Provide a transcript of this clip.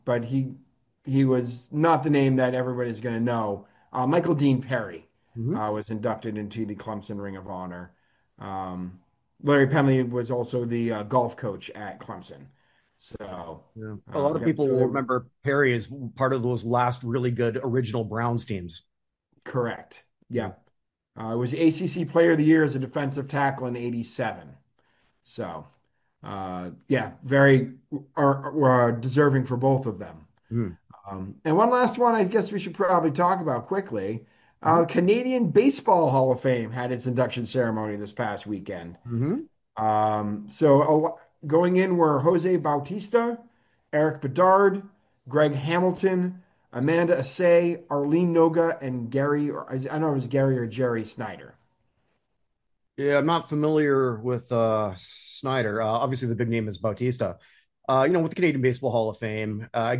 but he was not the name that everybody's going to know. Michael Dean Perry Hmm. was inducted into the Clemson Ring of Honor. Um, Larry Penley was also the golf coach at Clemson. So, Yeah. A lot of yep. people So will they remember Perry as part of those last really good original Browns teams. correct. Yeah. Yep. Was the ACC Player of the Year as a defensive tackle in '87. So, yeah, very deserving for both of them. Mm-hmm. And one last one, I guess we should probably talk about quickly. Canadian Baseball Hall of Fame had its induction ceremony this past weekend. Mm-hmm. Going in were Jose Bautista, Eric Bedard, Greg Hamilton, Amanda Assay, Arlene Noga, and Gary, or I don't know if it was Gary or Jerry Snyder. Yeah, I'm not familiar with Snyder. Obviously, the big name is Bautista. With the Canadian Baseball Hall of Fame,